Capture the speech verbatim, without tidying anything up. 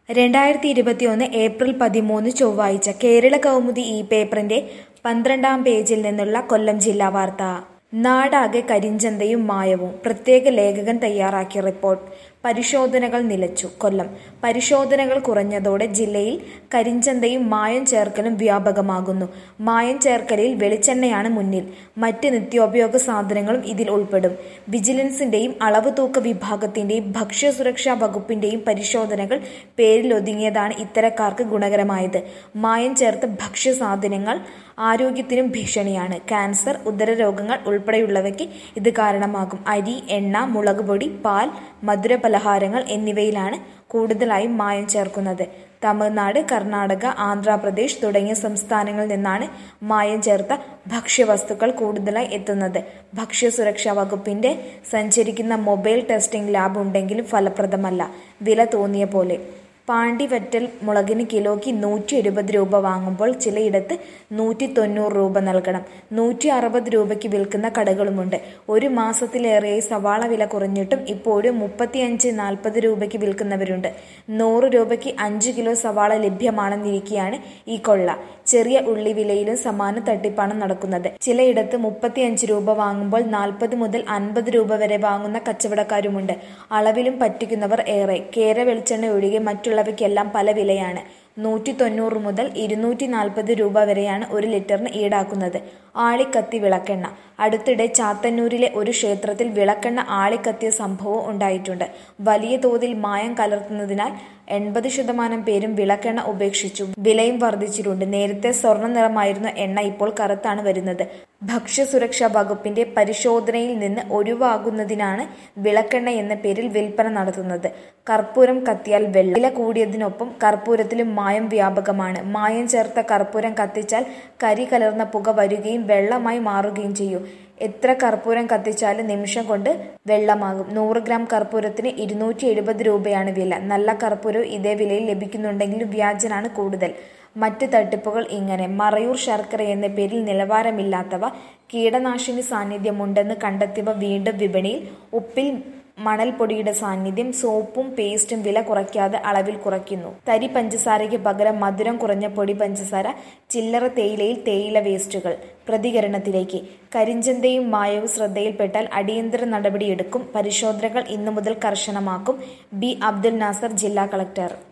രണ്ടായിരത്തി ഇരുപത്തിയൊന്ന് ഏപ്രിൽ പതിമൂന്ന് ചൊവ്വാഴ്ച കേരള കൗമുദി ഈ പേപ്പറിന്റെ പന്ത്രണ്ടാം പേജിൽ നിന്നുള്ള കൊല്ലം ജില്ലാ വാർത്ത. നാടാകെ കരിഞ്ചന്തയും മായവും. പ്രത്യേക ലേഖകൻ തയ്യാറാക്കിയ റിപ്പോർട്ട്. പരിശോധനകൾ നിലച്ചു. കൊല്ലം. പരിശോധനകൾ കുറഞ്ഞതോടെ ജില്ലയിൽ കരിഞ്ചന്തയും മായം ചേർക്കലും വ്യാപകമാകുന്നു. മായം ചേർക്കലിൽ വെളിച്ചെണ്ണയാണ് മുന്നിൽ. മറ്റ് നിത്യോപയോഗ സാധനങ്ങളും ഇതിൽ ഉൾപ്പെടും. വിജിലൻസിന്റെയും അളവ് തൂക്ക വിഭാഗത്തിന്റെയും ഭക്ഷ്യസുരക്ഷാ വകുപ്പിന്റെയും പരിശോധനകൾ പേരിലൊതുങ്ങിയതാണ് ഇത്തരക്കാർക്ക് ഗുണകരമായത്. മായം ചേർത്ത ഭക്ഷ്യസാധനങ്ങൾ ആരോഗ്യത്തിനും ഭീഷണിയാണ്. ക്യാൻസർ, ഉദരരോഗങ്ങൾ ഉൾപ്പെടെയുള്ളവയ്ക്ക് ഇത് കാരണമാകും. അരി, എണ്ണ, മുളകുപൊടി, പാൽ, മധുരപലഹാരങ്ങൾ എന്നിവയിലാണ് കൂടുതലായും മായം ചേർക്കുന്നത്. തമിഴ്നാട്, കർണാടക, ആന്ധ്രാപ്രദേശ് തുടങ്ങിയ സംസ്ഥാനങ്ങളിൽ നിന്നാണ് മായം ചേർത്ത ഭക്ഷ്യവസ്തുക്കൾ കൂടുതലായി എത്തുന്നത്. ഭക്ഷ്യസുരക്ഷാ വകുപ്പിന്റെ സഞ്ചരിക്കുന്ന മൊബൈൽ ടെസ്റ്റിംഗ് ലാബ് ഉണ്ടെങ്കിലും ഫലപ്രദമല്ല. വില തോന്നിയ പോലെ. പാണ്ടിവറ്റൽ മുളകിന് കിലോയ്ക്ക് നൂറ്റി എഴുപത് രൂപ വാങ്ങുമ്പോൾ ചിലയിടത്ത് നൂറ്റി തൊണ്ണൂറ് രൂപ നൽകണം. നൂറ്റി അറുപത് രൂപയ്ക്ക് വിൽക്കുന്ന കടകളുമുണ്ട്. ഒരു മാസത്തിലേറെയായി സവാള വില കുറഞ്ഞിട്ടും ഇപ്പോഴും മുപ്പത്തിയഞ്ച് നാൽപ്പത് രൂപയ്ക്ക് വിൽക്കുന്നവരുണ്ട്. നൂറ് രൂപയ്ക്ക് അഞ്ച് കിലോ സവാള ലഭ്യമാണെന്നിരിക്കെയാണ് ഈ കൊള്ള. ചെറിയ ഉള്ളി വിലയിലും സമാന തട്ടിപ്പാണ് നടക്കുന്നത്. ചിലയിടത്ത് മുപ്പത്തിയഞ്ച് രൂപ വാങ്ങുമ്പോൾ നാൽപ്പത് മുതൽ അൻപത് രൂപ വരെ വാങ്ങുന്ന കച്ചവടക്കാരുമുണ്ട്. അളവിലും പറ്റിക്കുന്നവർ ഏറെ. കേര വെളിച്ചെണ്ണ ഒഴികെ മറ്റുള്ളവയ്ക്കെല്ലാം പല വിലയാണ്. നൂറ്റി തൊണ്ണൂറ് മുതൽ ഇരുന്നൂറ്റി നാൽപ്പത് രൂപ വരെയാണ് ഒരു ലിറ്ററിന് ഈടാക്കുന്നത്. ആളിക്കത്തി വിളക്കെണ്ണ. അടുത്തിടെ ചാത്തന്നൂരിലെ ഒരു ക്ഷേത്രത്തിൽ വിളക്കെണ്ണ ആളിക്കത്തിയ സംഭവം ഉണ്ടായിട്ടുണ്ട്. വലിയ തോതിൽ മായം കലർത്തുന്നതിനാൽ എൺപത് ശതമാനം പേരും വിളക്കെണ്ണ ഉപേക്ഷിച്ചു. വിലയും വർദ്ധിച്ചിട്ടുണ്ട്. നേരത്തെ സ്വർണ്ണ നിറമായിരുന്ന എണ്ണ ഇപ്പോൾ കറുത്താണ് വരുന്നത്. ഭക്ഷ്യസുരക്ഷാ വകുപ്പിന്റെ പരിശോധനയിൽ നിന്ന് ഒഴിവാകുന്നതിനാണ് വിളക്കെണ്ണ എന്ന പേരിൽ വിൽപ്പന നടത്തുന്നത്. കർപ്പൂരം കത്തിയാൽ വെള്ള. വില കൂടിയതിനൊപ്പം കർപ്പൂരത്തിലും മായം വ്യാപകമാണ്. മായം ചേർത്ത കർപ്പൂരം കത്തിച്ചാൽ കരി കലർന്ന പുക വരികയും വെള്ളമായി മാറുകയും ചെയ്യും. എത്ര കർപ്പൂരം കത്തിച്ചാലും നിമിഷം കൊണ്ട് വെള്ളമാകും. നൂറ് ഗ്രാം കർപ്പൂരത്തിന് ഇരുന്നൂറ്റി എഴുപത് രൂപയാണ് വില. നല്ല കർപ്പൂരവും ഇതേ വിലയിൽ ലഭിക്കുന്നുണ്ടെങ്കിലും വ്യാജനാണ് കൂടുതൽ. മറ്റ് തട്ടിപ്പുകൾ ഇങ്ങനെ. മറയൂർ ശർക്കര എന്ന പേരിൽ നിലവാരമില്ലാത്തവ, കീടനാശിനി സാന്നിധ്യമുണ്ടെന്ന് കണ്ടെത്തിയവ വീണ്ടും വിപണിയിൽ. ഉപ്പിൽ മണൽപ്പൊടിയുടെ സാന്നിധ്യം. സോപ്പും പേസ്റ്റും വില കുറയ്ക്കാതെ അളവിൽ കുറയ്ക്കുന്നു. തരി പഞ്ചസാരയ്ക്ക് പകരം മധുരം കുറഞ്ഞ പൊടി പഞ്ചസാര. ചില്ലറ തേയിലയിൽ തേയില വേസ്റ്റുകൾ. പ്രതികരണത്തിലേക്ക്. കരിഞ്ചന്തയും മായവും ശ്രദ്ധയിൽപ്പെട്ടാൽ അടിയന്തര നടപടിയെടുക്കും. പരിശോധനകൾ ഇന്നു മുതൽ കർശനമാക്കും. ബി അബ്ദുൽ നാസർ, ജില്ലാ കളക്ടർ.